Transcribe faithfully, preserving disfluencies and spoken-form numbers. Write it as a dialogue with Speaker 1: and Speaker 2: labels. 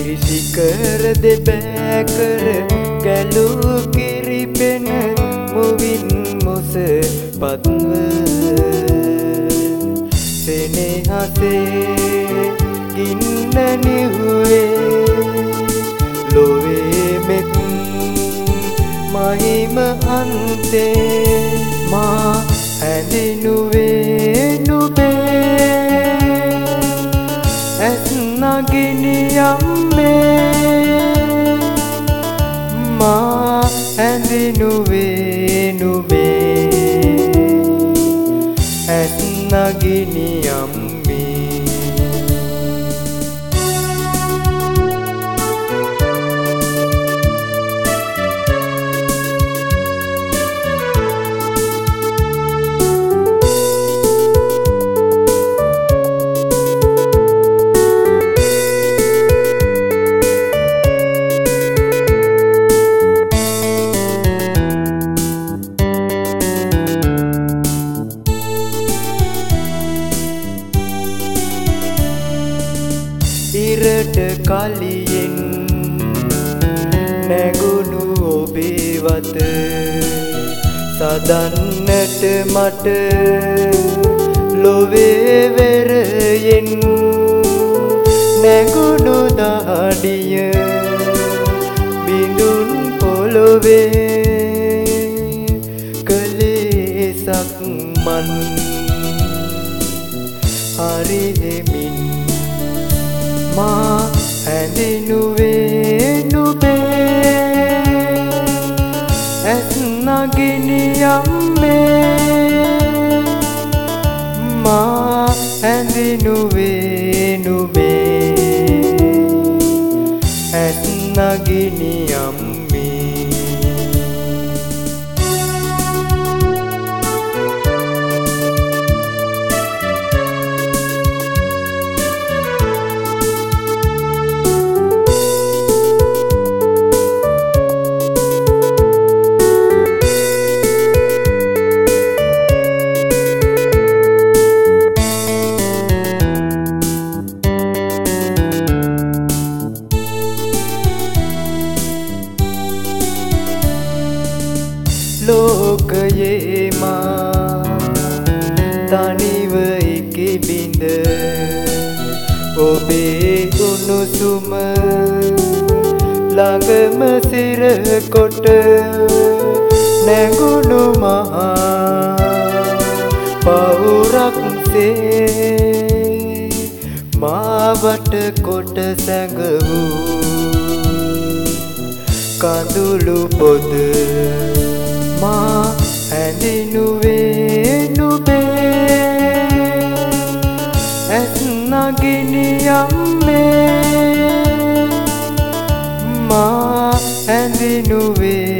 Speaker 1: සිකර දෙබෑකර ගැලු කිරිපෙන මුවින් මුස පත්ව සෙනෙහසේ ගින්න නිහුවේ ලොවේ මෙත් මහිම අන්තේ මා ඇඳිනුවේ නුබේ ඇස් නගිනියම්මේ මා ඇඳිනුවේ නුබේ ඇස් නගිනියම්මේ ඉරට කලියෙන් නැගුණු ඔබේ වත සදන්නට මට ලොවේ වෙරයෙන් නැගුණු දාඩිය බිඳුන් පොළොවේ කලේ සක්මන් හරි හෙමින් මා ඇඳිනුවේ නුබේ ඇස් නගිනියම්මේ මා ඇඳිනුවේ නුබේ ඇස් නගිනියම්මේ ලෝකයේ මා තනිව ඉකිබිඳ ඔබේ උණුසුම ළඟම සිර කොට නැගුණු මහා පවුරක්සේ මාවට කොට සැඟවූ කඳුළු පොද මා ඇඳිනුවේ නුබේ ඇස් නගිනියම්මේ මා ඇඳිනුවේ